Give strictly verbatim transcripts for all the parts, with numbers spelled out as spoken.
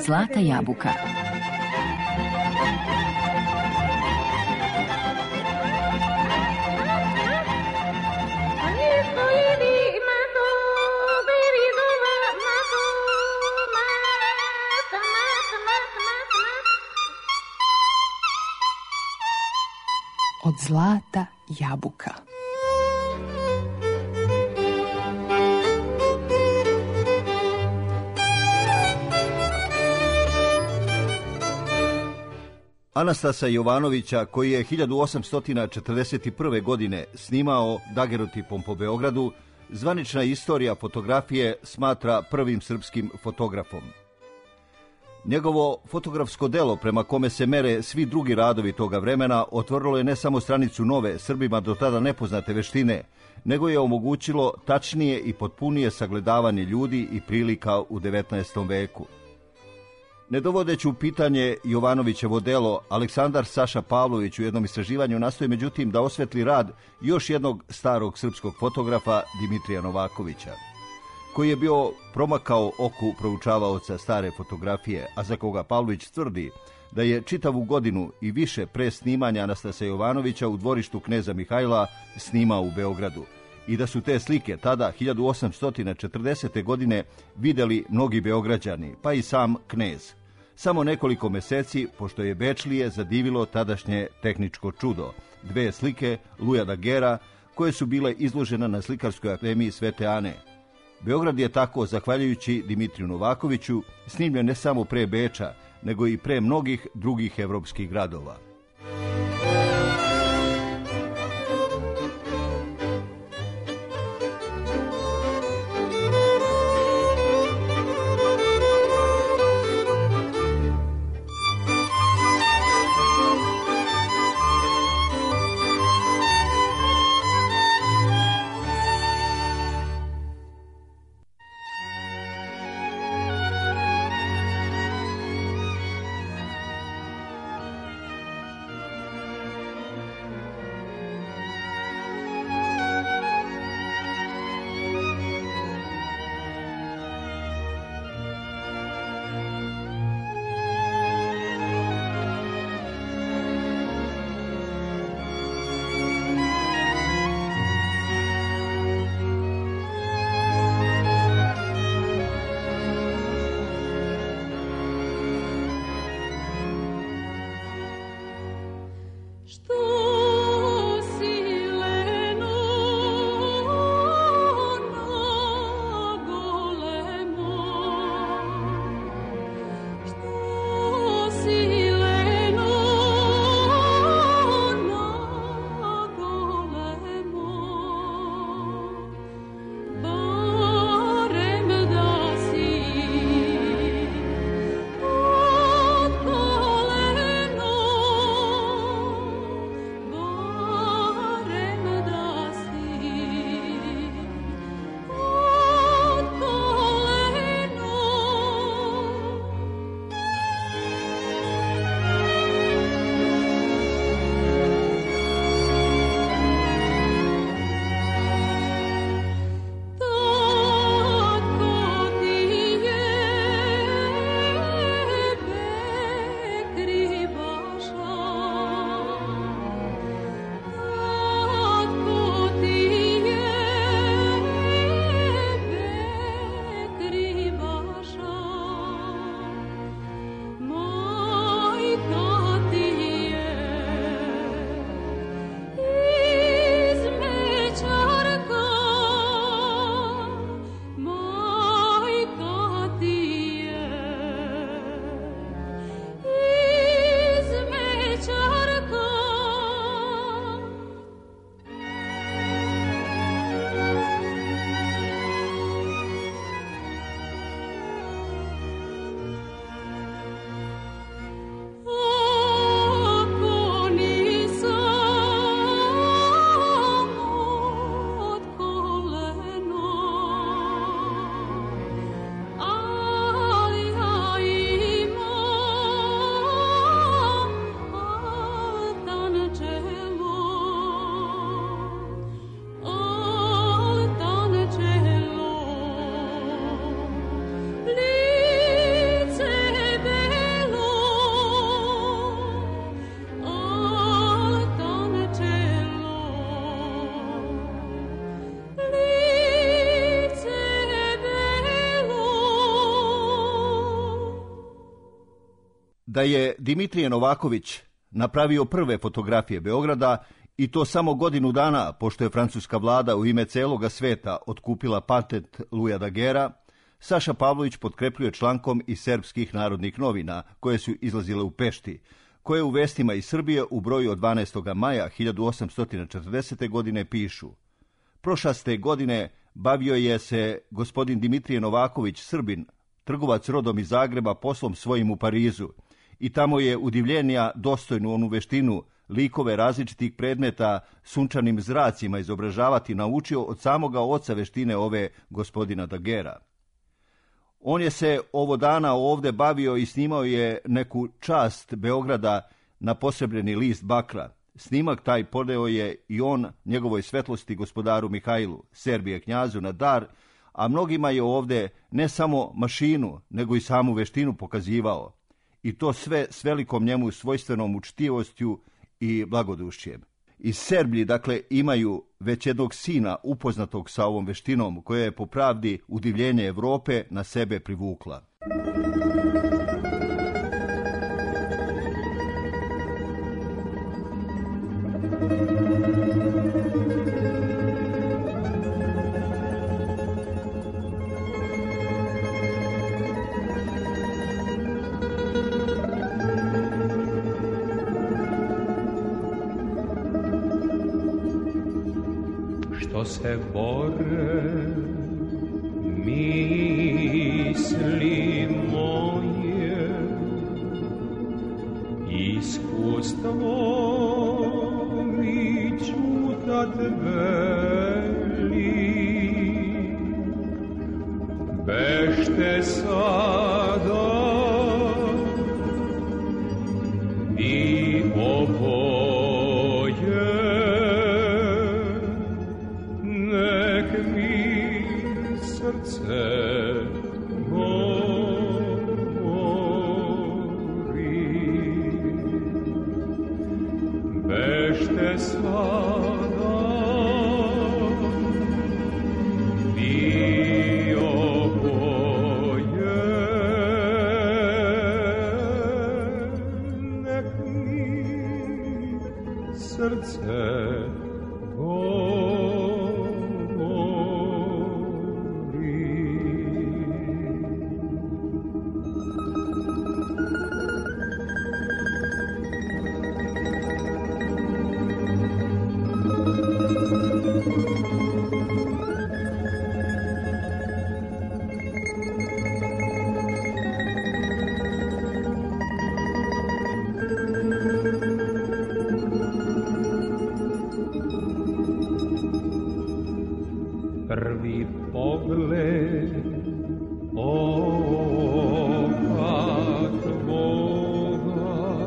Zlata jabuka. Od zlata jabuka. Anastasa Jovanovića, koji je hiljadu osamsto četrdeset prve. godine snimao dagerotipom po Beogradu, zvanična istorija fotografije smatra prvim srpskim fotografom. Njegovo fotografsko delo, prema kome se mere svi drugi radovi toga vremena, otvorilo je ne samo stranicu nove, Srbima do tada nepoznate veštine, nego je omogućilo tačnije i potpunije sagledavanje ljudi i prilika u devetnaestom veku. Ne dovodeći u pitanje Jovanovićevo delo, Aleksandar Saša Pavlović u jednom istraživanju nastoji međutim da osvetli rad još jednog starog srpskog fotografa, Dimitrija Novakovića, koji je bio promakao oku proučavaoca stare fotografije, a za koga Pavlović tvrdi da je čitavu godinu i više pre snimanja Anastasa Jovanovića u dvorištu kneza Mihajla snimao u Beogradu i da su te slike tada, hiljadu osamsto četrdesete. godine, videli mnogi Beograđani, pa i sam knez. Samo nekoliko meseci, pošto je Bečlije zadivilo tadašnje tehničko čudo, dve slike Luja Dagera, koje su bile izložene na Slikarskoj akademiji Svete Ane. Beograd je tako, zahvaljujući Dimitriju Novakoviću, snimljen ne samo pre Beča, nego i pre mnogih drugih evropskih gradova. da je Dimitrije Novaković napravio prve fotografije Beograda i to samo godinu dana pošto je francuska vlada u ime celoga sveta otkupila patent Louisa Daguerrea, Saša Pavlović potkrepljuje člankom iz Serbskih narodnih novina koje su izlazile u Pešti, koje u vestima iz Srbije u broju od dvanaestog maja hiljadu osamsto četrdesete. godine pišu: prošaste godine bavio je se gospodin Dimitrije Novaković, Srbin, trgovac rodom iz Zagreba, poslom svojim u Parizu, i tamo je udivljenija dostojnu onu veštinu likove različitih predmeta sunčanim zracima izobražavati naučio od samoga oca veštine ove gospodina Daguerrea. On je se ovo dana ovde bavio i snimao je neku čast Beograda na posrebljeni list bakra. Snimak taj podeo je i on njegovoj svetlosti gospodaru Mihajlu, Serbije knjazu, na dar, a mnogima je ovde ne samo mašinu, nego i samu veštinu pokazivao. I to sve s velikom njemu svojstvenom učtivošću i blagodušjem. Iz Serblji, dakle, imaju već jednog sina upoznatog sa ovom veštinom, koja je po pravdi udivljenje Evrope na sebe privukla. Što se bore misli moje, iskustvo mi čutat veli, bešte sada i oboje, nek mi srce govori, bešte sada i oboje, nek mi srce prvi pogled oka tvoga,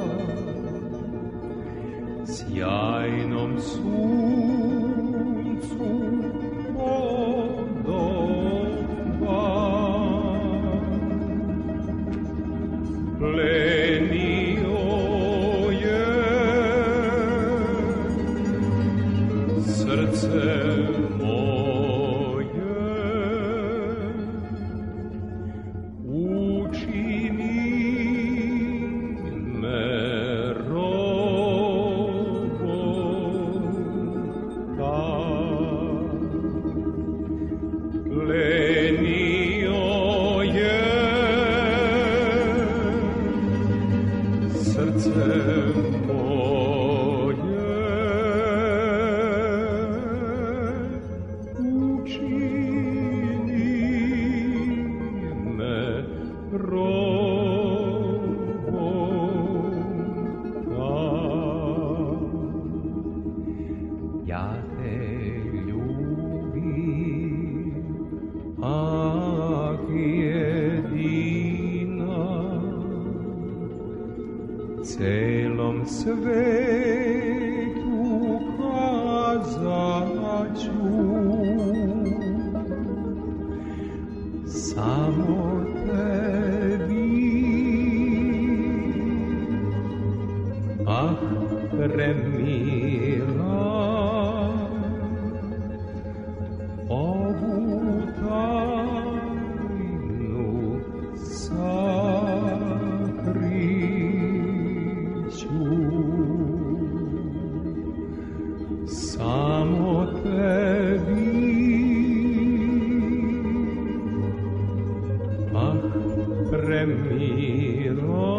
sjajnom suncu podoba, plenio je srce celom svetu kazaću, samo tebi, ah, premila, ovu tajnu sakri. premila.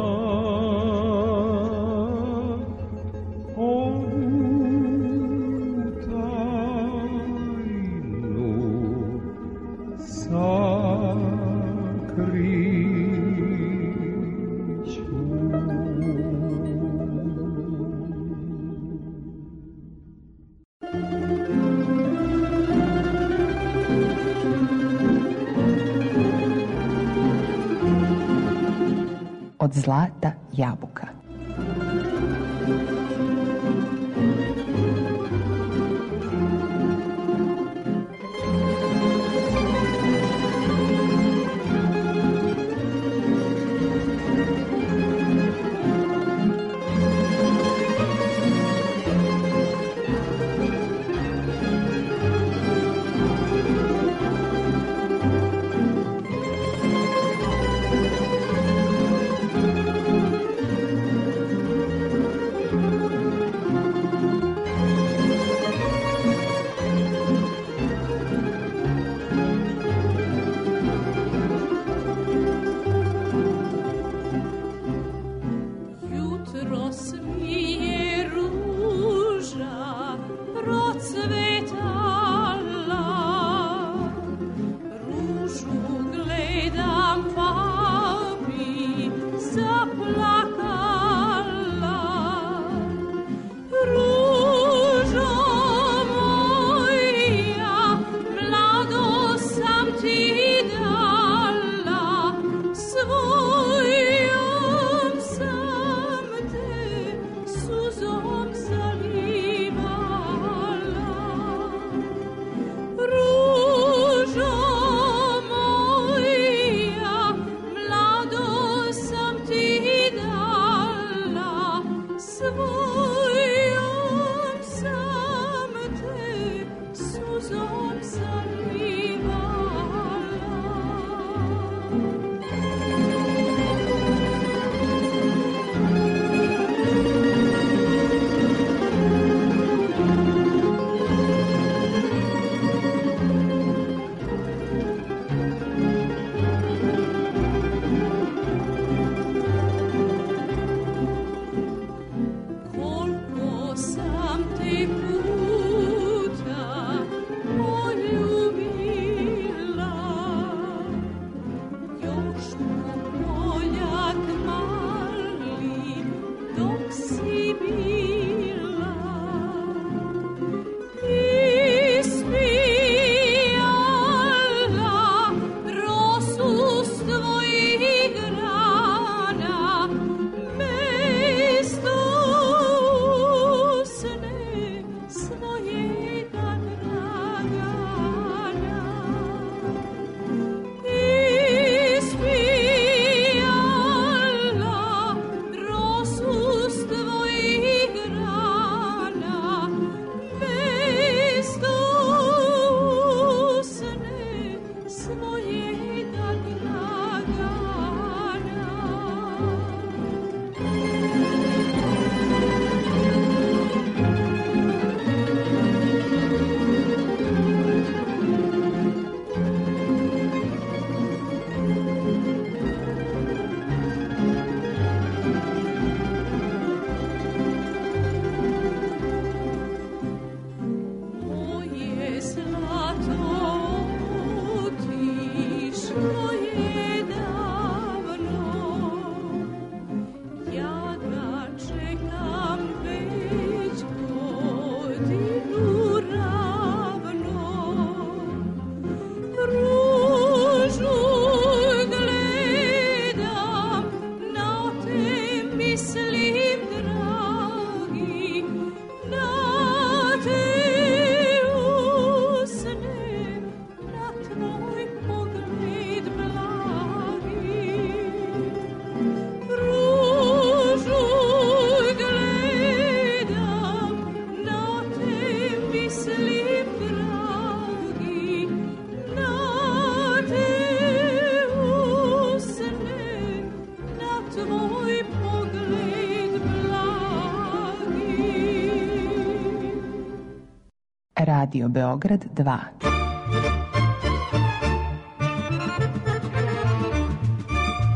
Od zlata jabuka. Radio Beograd dva.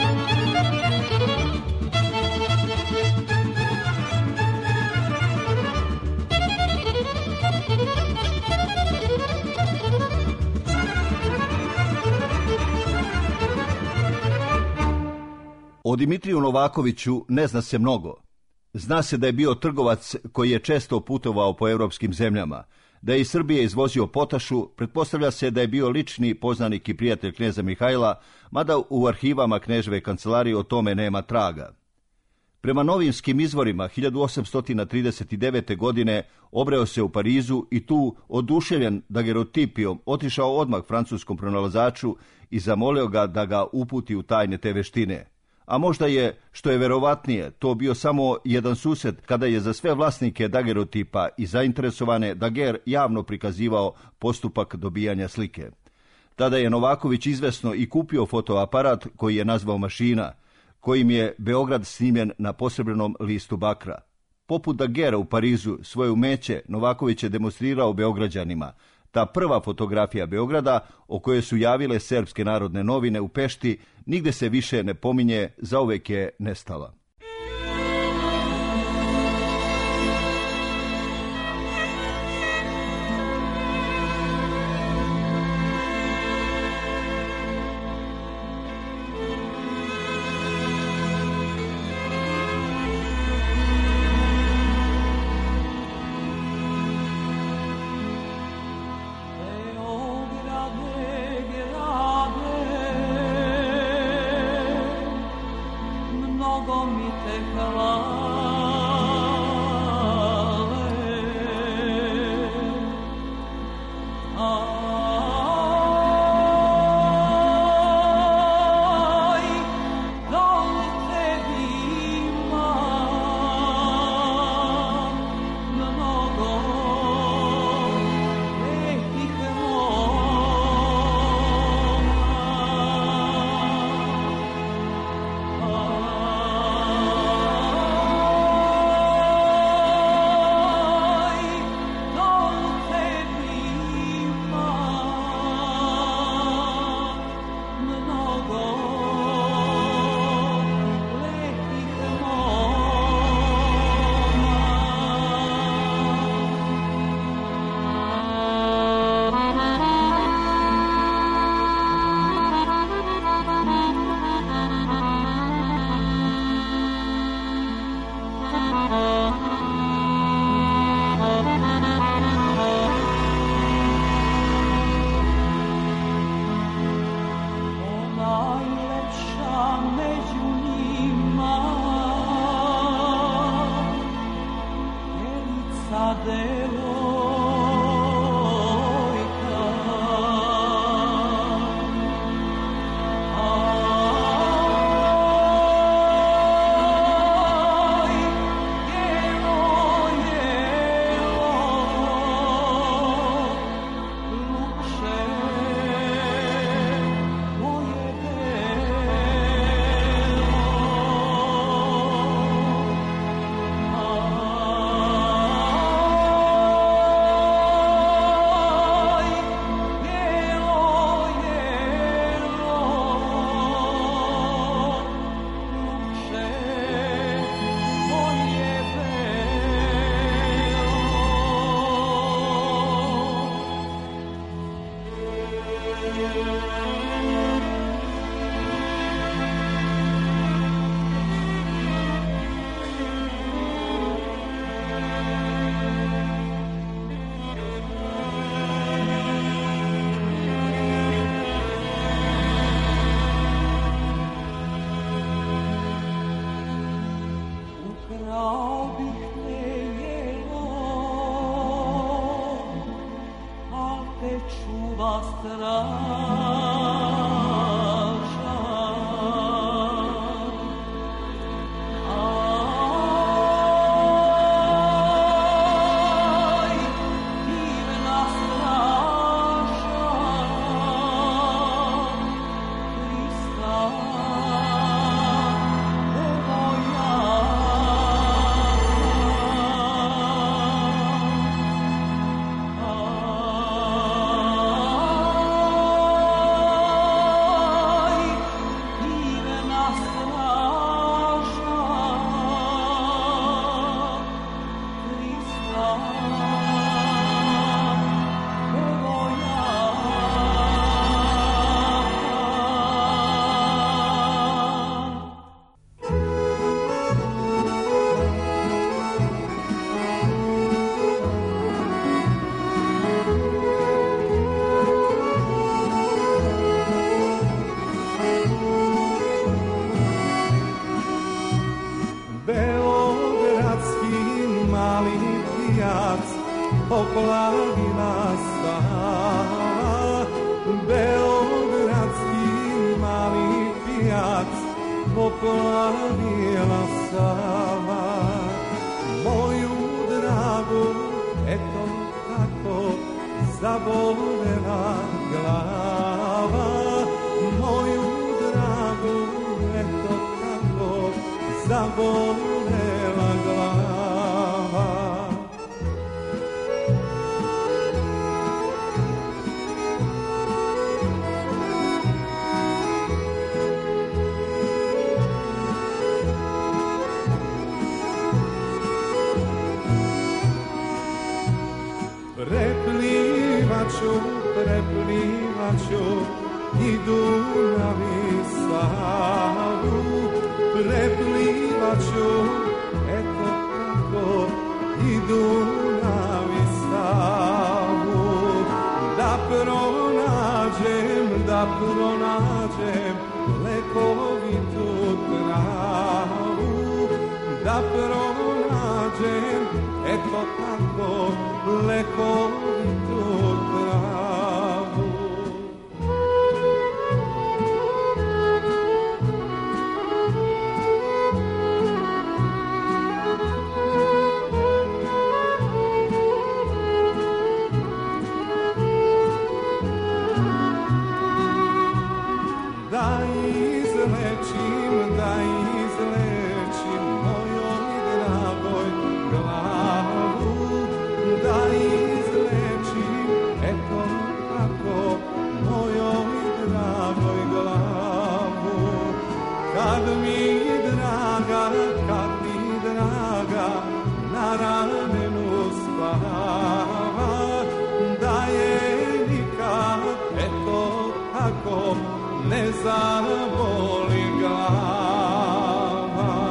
O Dimitriju Novakoviću ne zna se mnogo. Zna se da je bio trgovac koji je često putovao po europskim zemljama, da je iz Srbije izvozio potašu, pretpostavlja se da je bio lični poznanik i prijatelj kneza Mihajla, mada u arhivama kneževe kancelarije o tome nema traga. Prema novinskim izvorima, hiljadu osamsto trideset devete. godine obreo se u Parizu i tu, oduševljen dagerotipijom, otišao odmah francuskom pronalazaču i zamolio ga da ga uputi u tajne te veštine. A možda je, što je verovatnije, to bio samo jedan sused kada je za sve vlasnike dagerotipa i zainteresovane dager javno prikazivao postupak dobijanja slike. Tada je Novaković izvesno i kupio fotoaparat koji je nazvao mašina, kojim je Beograd snimljen na posrebrnom listu bakra. Poput dagera u Parizu svoje umeće Novaković je demonstrirao Beograđanima. Ta prva fotografija Beograda, o kojoj su javile Srpske narodne novine u Pešti, nigde se više ne pominje, zauvek je nestala. poplavila Sava, beogradski mali pijac, poplavila Sava. Moju dragu, eto tako, zabolela glava. Moju dragu, eto tako, zabolela glava. Preplivaću, preplivaću i Dunav i Savu. Preplivaću, eto tako, i Dunav i Savu. Da pronađem, da pronađem lekovitu travu. Da pronađem, eto tako, lekovitu travu. Da izlečim, da izlečim mojoj dragoj glavu. Da izlečim, eto tako, mojoj dragoj glavu. Kad mi draga, kad mi draga, na ramenu spava, da je nikad, eto tako, ne zaboli glava.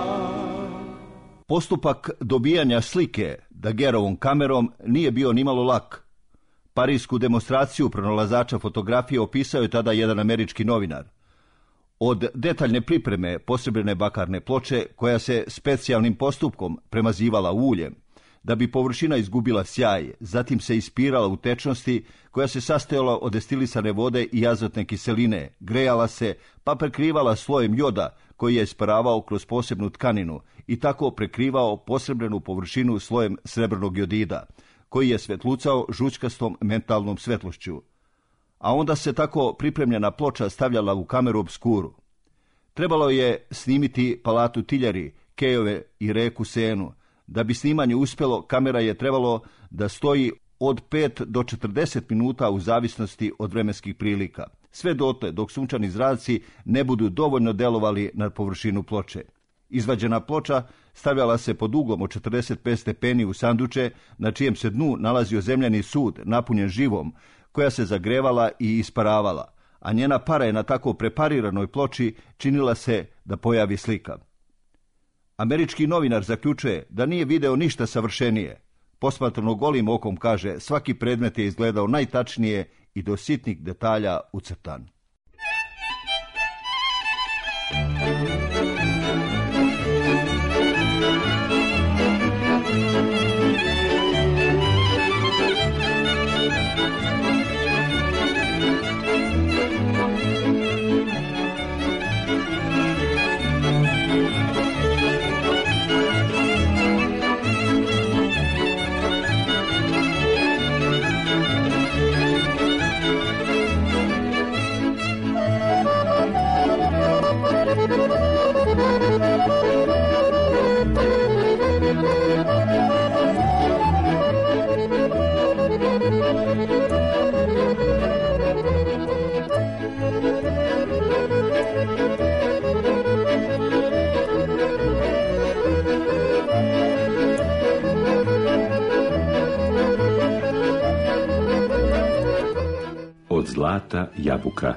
Postupak dobijanja slike Daguerreovom kamerom nije bio nimalo lak. Parijsku demonstraciju pronalazača fotografije opisao je tada jedan američki novinar. Od detaljne pripreme posebljene bakarne ploče, koja se specijalnim postupkom premazivala uljem, da bi površina izgubila sjaj, zatim se ispirala u tečnosti koja se sastojala od destilisane vode i azotne kiseline, grejala se pa prekrivala slojem joda koji je isparavao kroz posebnu tkaninu i tako prekrivao posrebljenu površinu slojem srebrnog jodida, koji je svetlucao žućkastom mentalnom svetlošću. A onda se tako pripremljena ploča stavljala u kameru obskuru. Trebalo je snimiti palatu Tiljari, kejove i reku Senu. Da bi snimanje uspjelo, kamera je trebalo da stoji od pet do četrdeset minuta u zavisnosti od vremenskih prilika, sve dotle dok sunčani zraci ne budu dovoljno delovali na površinu ploče. Izvađena ploča stavljala se pod uglom od četrdeset pet stepeni u sanduče, na čijem se dnu nalazio zemljani sud napunjen živom, koja se zagrevala i isparavala, a njena para je na tako prepariranoj ploči činila se da pojavi slika. Američki novinar zaključuje da nije video ništa savršenije. Posmatrano golim okom, kaže, svaki predmet je izgledao najtačnije i do sitnih detalja ucrtan. Od zlata jabuka.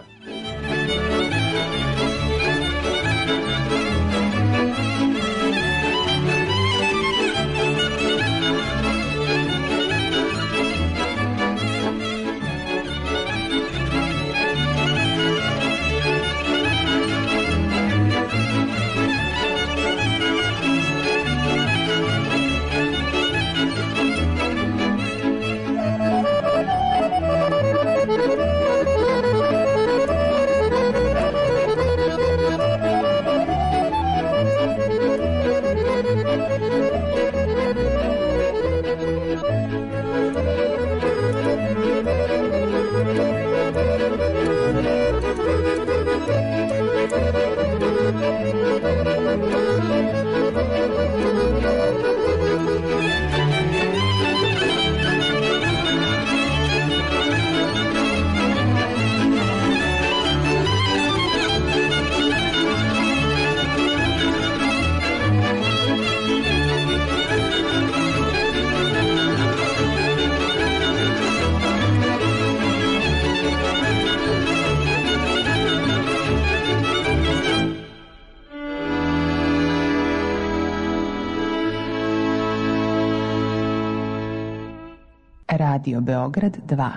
Radio Beograd dva.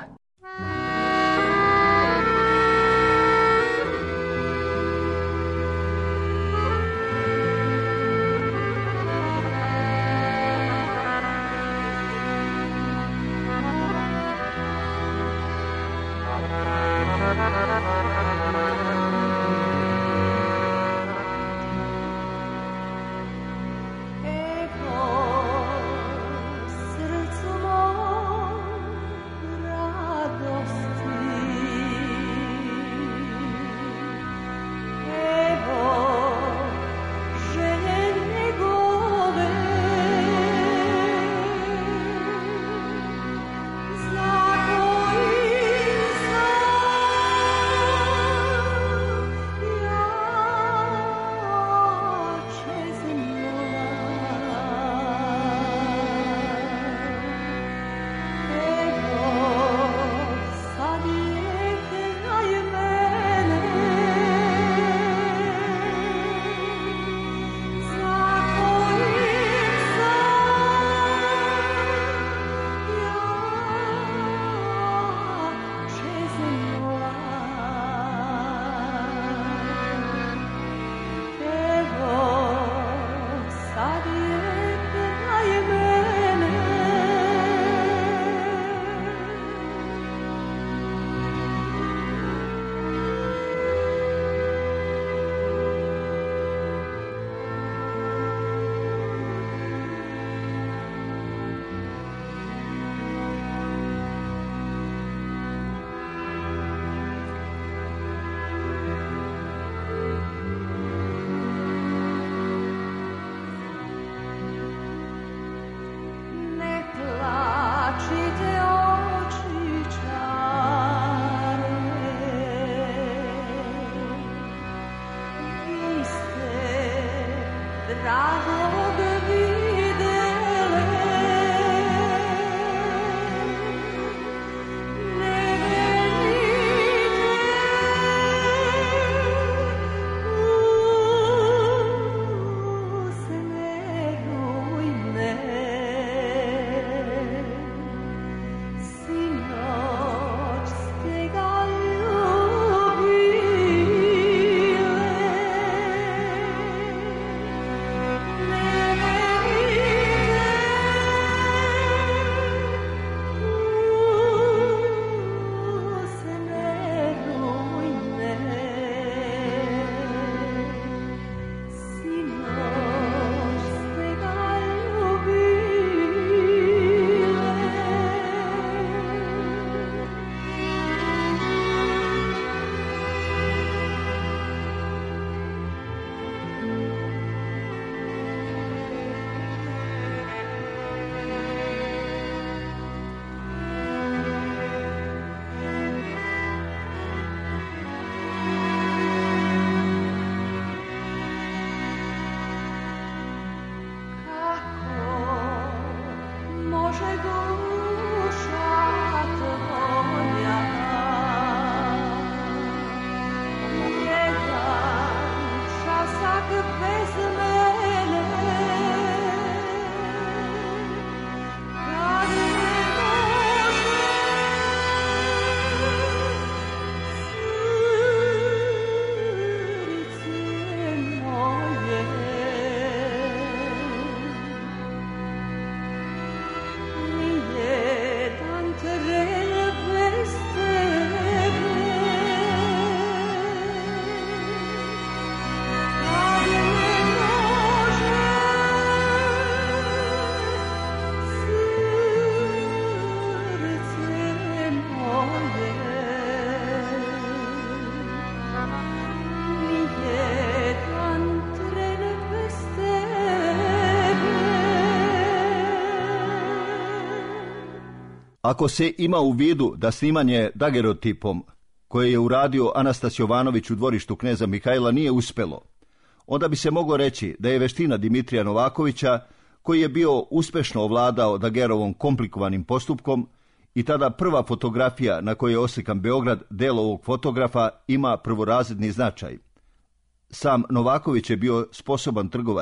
Ako se ima u vidu da snimanje dagerotipom koje je uradio Anastas Jovanović u dvorištu kneza Mihajla nije uspelo, onda bi se moglo reći da je veština Dimitrija Novakovića, koji je bio uspešno ovladao dagerovom komplikovanim postupkom, i tada prva fotografija na kojoj je oslikan Beograd, delo ovog fotografa, ima prvorazredni značaj. Sam Novaković je bio sposoban trgovac,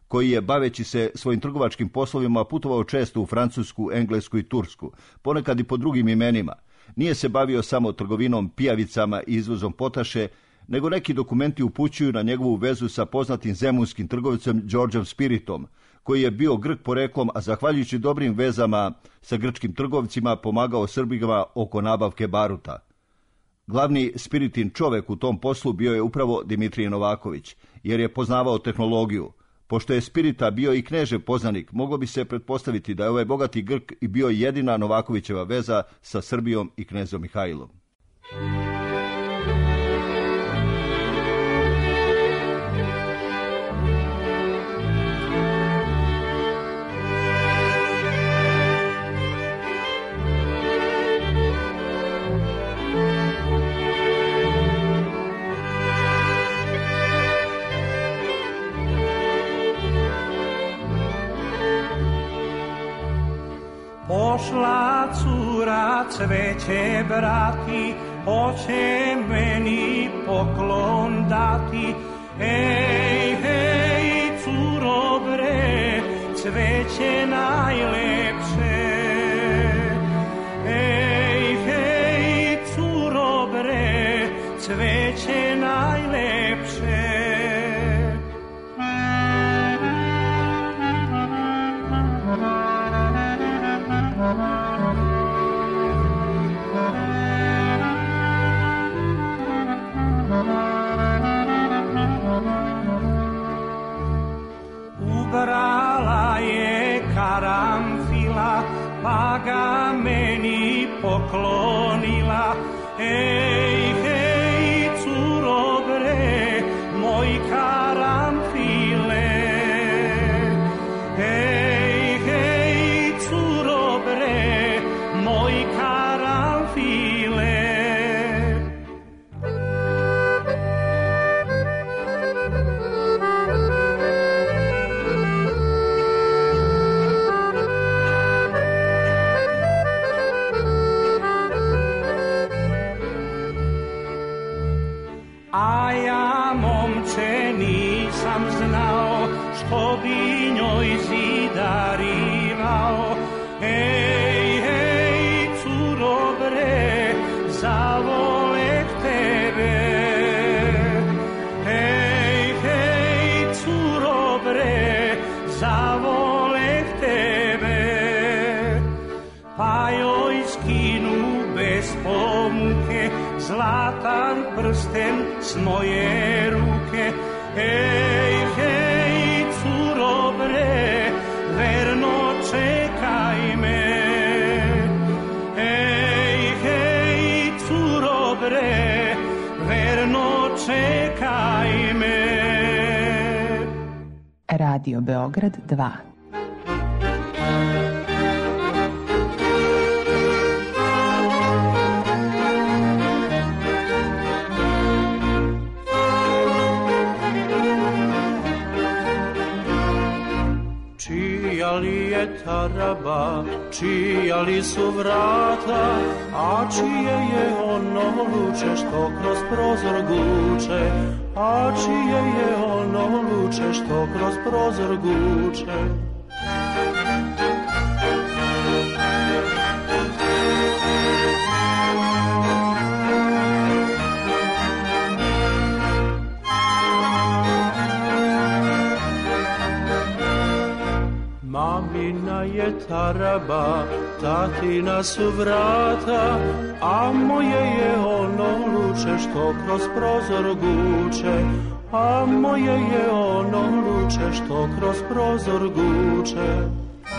koji je, baveći se svojim trgovačkim poslovima, putovao često u Francusku, Englesku i Tursku, ponekad i pod drugim imenima. Nije se bavio samo trgovinom pijavicama i izvozom potaše, nego neki dokumenti upućuju na njegovu vezu sa poznatim zemunskim trgovcem Đorđem Spiritom, koji je bio Grk poreklom, a zahvaljujući dobrim vezama sa grčkim trgovcima pomagao Srbima oko nabavke baruta. Glavni Spiritin čovek u tom poslu bio je upravo Dimitrije Novaković, jer je poznavao tehnologiju. Pošto je Spirita bio i knežev poznanik, moglo bi se pretpostaviti da je ovaj bogati Grk i bio jedina Novakovićeva veza sa Srbijom i knezom Mihajlom. Pošla cura cveće brati, hoće meni poklon dati. Ej, hej, curo bre, cveće najlepše. Ej, hej, curo bre, cveće najlepše. Ubrala je karamfila, pa ga meni poklonila. Ej, hej, curo bre, moj karamfile. Ej, hej, curo bre, moj karamfile. A ja, momče, nisam znao što bi njoj zidarivao. Ej, hej, curo bre, zavoleh tebe. Ej, hej, curo bre, zavoleh tebe. Pa joj skinu bez pomuke zlatan prsten s moje ruke. Ej, hej, curo bre, verno čekaj me. Ej, hej, curo bre, verno čekaj me. Radio Beograd dva. Čija li je taraba, čija li su vrata, a čije je ono luče što kroz prozor guče, a čije je ono luče što kroz prozor guče. Mamina je taraba, tatina su vrata, a moje je ono luče što kroz prozor guče, a moje je ono luče što kroz prozor guče.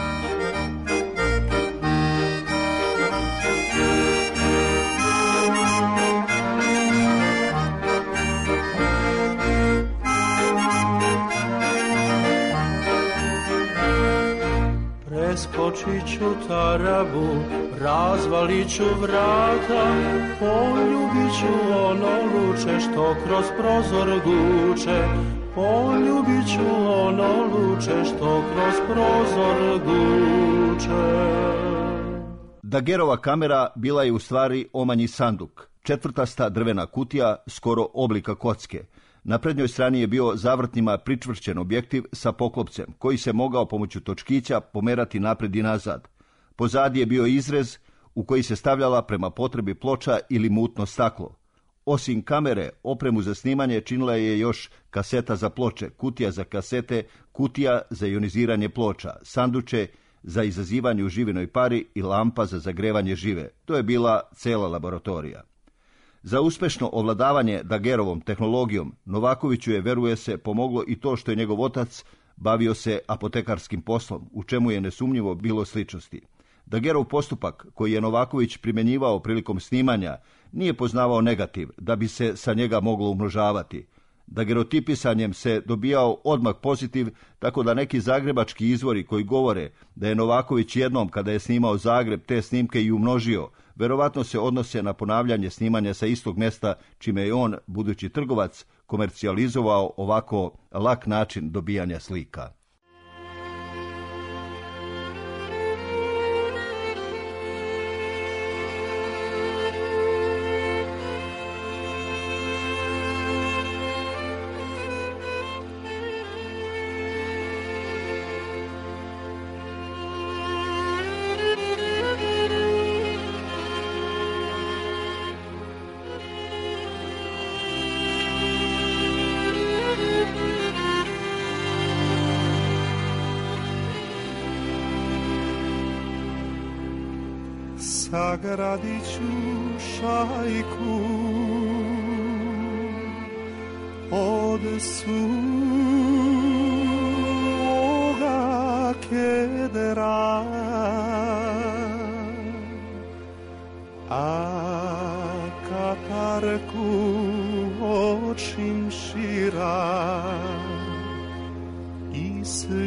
Preskočit ću tarabu, razvalit ću vrata, poljubit ću ono luče što kroz prozor guče, poljubit ću ono luče što kroz prozor guče. Dagerova kamera bila je u stvari omanji sanduk, četvrtasta drvena kutija, skoro oblika kocke. Na prednjoj strani je bio zavrtnjima pričvršćen objektiv sa poklopcem, koji se mogao pomoću točkića pomerati napred i nazad. Pozadi je bio izrez u koji se stavljala prema potrebi ploča ili mutno staklo. Osim kamere, opremu za snimanje činila je još kaseta za ploče, kutija za kasete, kutija za ioniziranje ploča, sanduče za izazivanje u živinoj pari i lampa za zagrevanje žive. To je bila cela laboratorija. Za uspešno ovladavanje Daguerreovom tehnologijom Novakoviću je, veruje se, pomoglo i to što je njegov otac bavio se apotekarskim poslom, u čemu je nesumnjivo bilo sličnosti. Daguerreov postupak, koji je Novaković primjenjivao prilikom snimanja, nije poznavao negativ, da bi se sa njega moglo umnožavati. Dagerotipisanjem se dobijao odmah pozitiv, tako da neki zagrebački izvori koji govore da je Novaković jednom, kada je snimao Zagreb, te snimke i umnožio, verovatno se odnose na ponavljanje snimanja sa istog mjesta, čime je on, budući trgovac, komercijalizovao ovako lak način dobijanja slika. Sagradit ću šajku od suvoga kedra, a katarku od šimšira i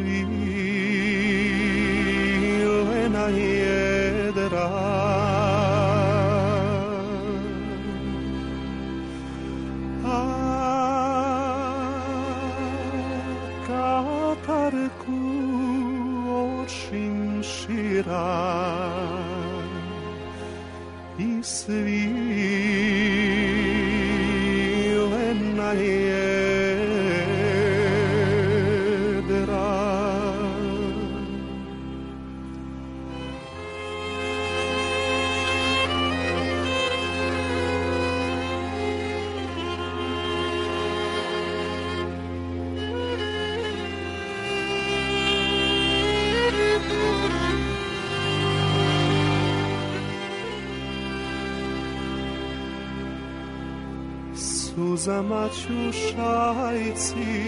svilena jedra. I svilena jedra. Suzama ću šajci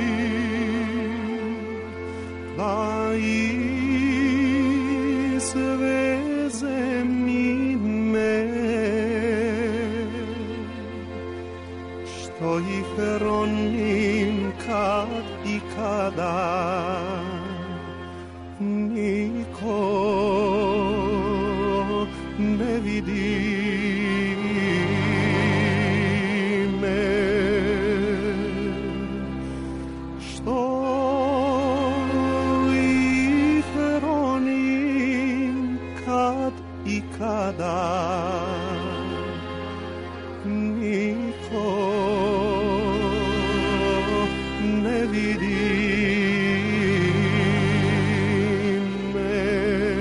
da izveze mi me, što ih ronim kad i kada niko ne vidi. Kada niko ne vidi me.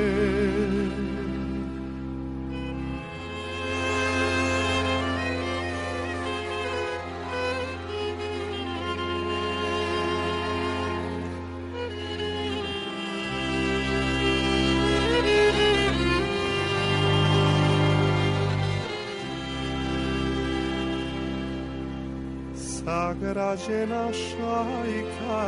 Sagrađena šajka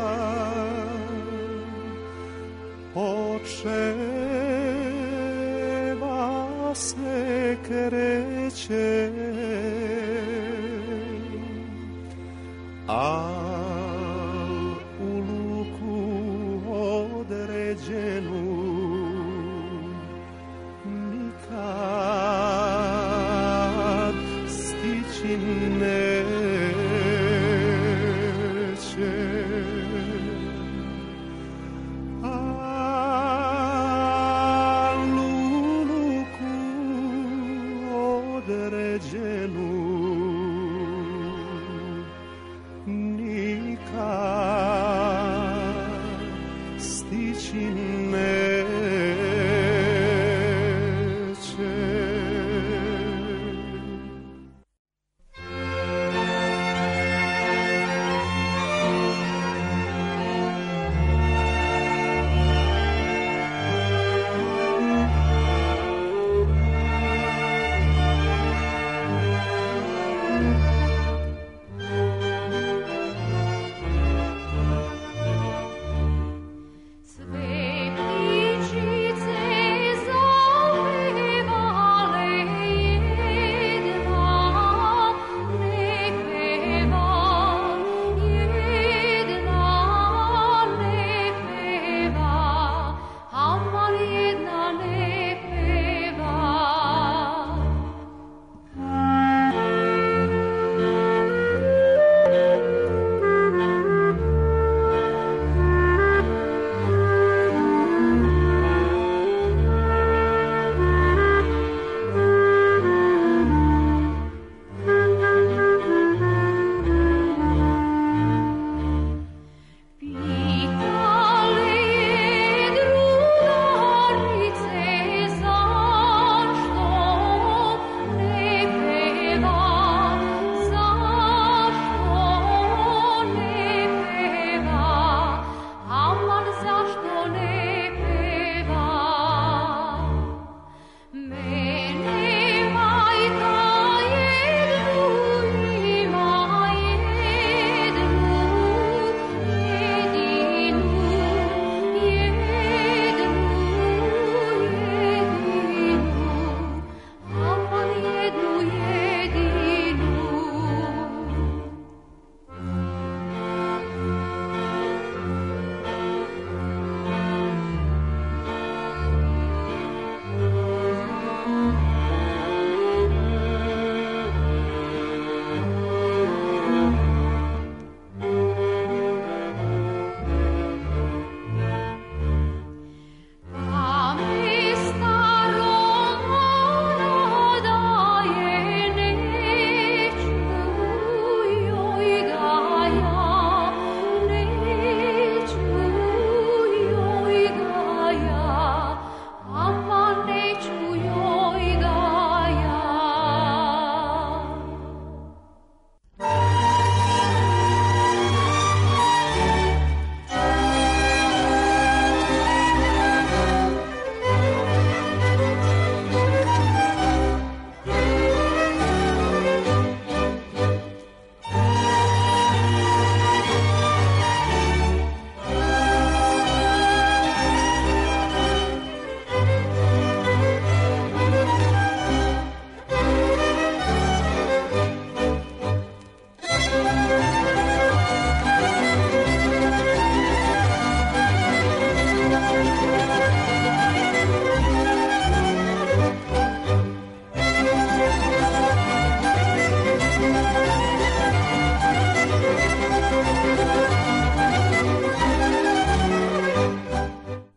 očeva se kreće, a u luku određenu nikad stići ne.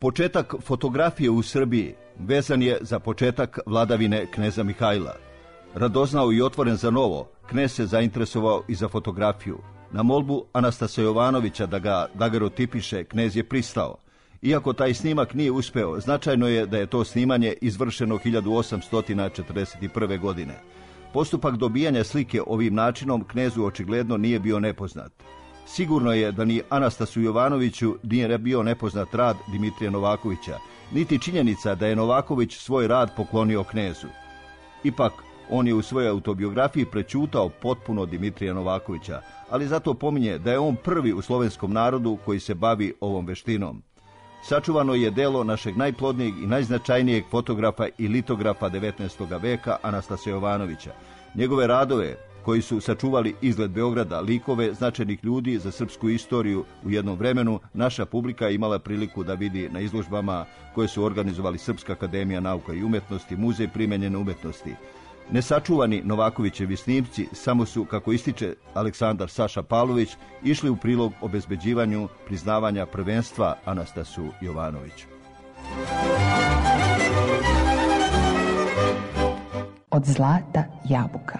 Početak fotografije u Srbiji vezan je za početak vladavine kneza Mihajla. Radoznao i otvoren za novo, knez se zainteresovao i za fotografiju. Na molbu Anastasa Jovanovića da ga dagerotipiše, knez je pristao. Iako taj snimak nije uspeo, značajno je da je to snimanje izvršeno hiljadu osamsto četrdeset prve. godine. Postupak dobijanja slike ovim načinom knezu očigledno nije bio nepoznat. Sigurno je da ni Anastasu Jovanoviću nije bio nepoznat rad Dimitrija Novakovića, niti činjenica da je Novaković svoj rad poklonio knezu. Ipak, on je u svojoj autobiografiji prećutao potpuno Dimitrija Novakovića, ali zato pominje da je on prvi u slovenskom narodu koji se bavi ovom veštinom. Sačuvano je delo našeg najplodnijeg i najznačajnijeg fotografa i litografa devetnaestog veka Anastasa Jovanovića. Njegove radove, koji su sačuvali izgled Beograda, likove značajnih ljudi za srpsku istoriju u jednom vremenu, naša publika je imala priliku da vidi na izložbama koje su organizovali Srpska akademija nauka i umetnosti, Muzej primenjene umetnosti. Nesačuvani Novakovićevi snimci samo su, kako ističe Aleksandar Saša Pavlović, išli u prilog obezbeđivanju priznavanja prvenstva Anastasu Jovanoviću. Od zlata jabuka.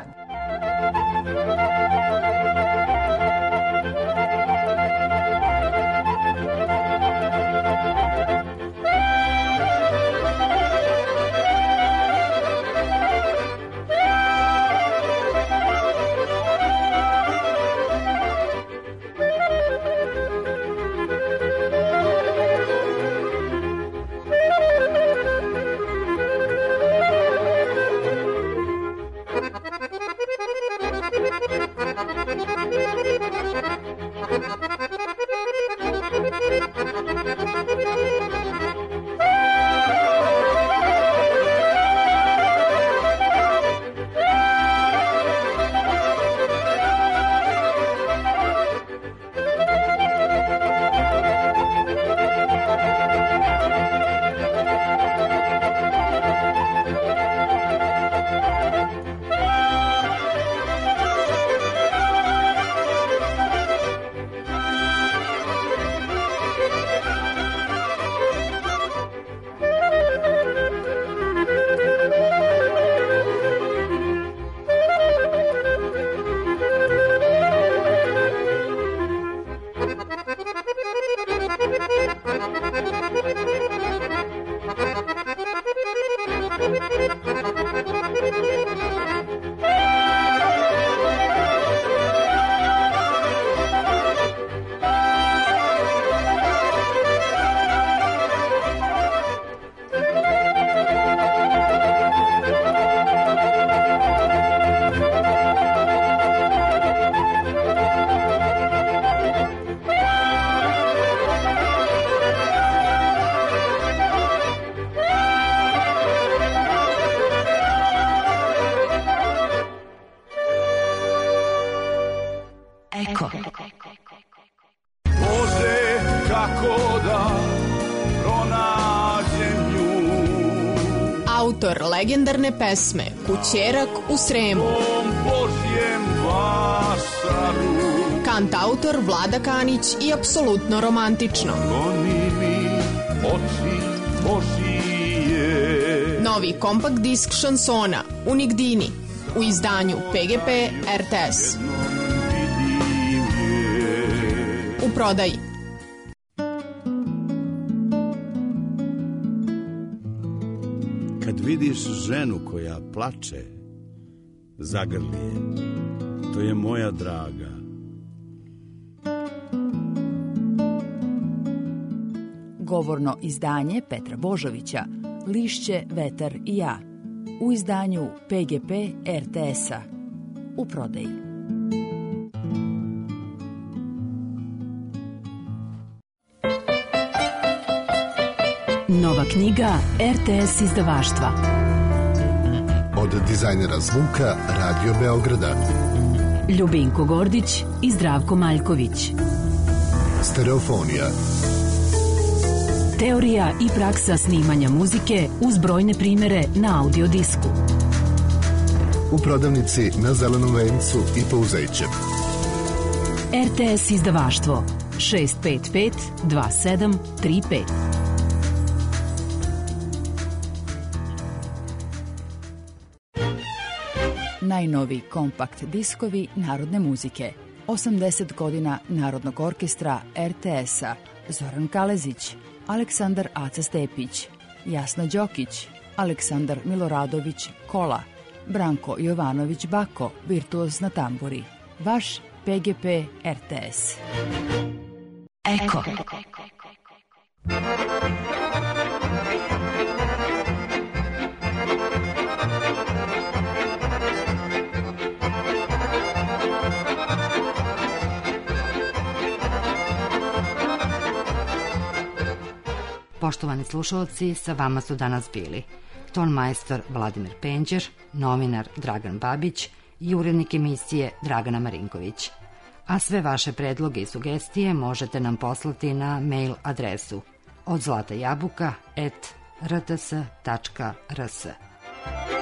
Bože, kako da pronađem nju. Autor legendarne pesme Kućerak u Sremu. Tom Božjem vašaru. Kantautor Vlada Kanić i apsolutno romantično. Goni mi oči Božije. Novi kompakt disk šansona Unigdini u izdanju P G P R T S. U prodaji. Kad vidiš ženu koja plače, zagrli je. To je moja draga. Govorno izdanje Petra Božovića, Lišće, vetar i ja. U izdanju P G P R T S-a. U prodaji. Nova knjiga R T S izdavaštva. Od dizajnera zvuka Radio Beograda. Ljubinko Gordić i Zdravko Maljković. Stereofonija. Teorija i praksa snimanja muzike uz brojne primere na audio disku. U prodavnici na Zelenom vencu i Pouzeće. R T S izdavaštvo šest pet pet dva sedam tri pet. najnoviji kompakt diskovi narodne muzike. osamdeset godina Narodnog orkestra er te es-a. Zoran Kalezić, Aleksandar Aca Stepić, Jasna Đokić, Aleksandar Miloradović Kola, Branko Jovanović Bako, virtuoz na tamburi. Vaš pe ge pe er te es. Eko. Poštovani slušalci, sa vama su danas bili tonmajstor Vladimir Penđer, novinar Dragan Babić i urednik emisije Dragana Marinković. A sve vaše predloge i sugestije možete nam poslati na mail adresu od zlata jabuka at r t s tačka r s.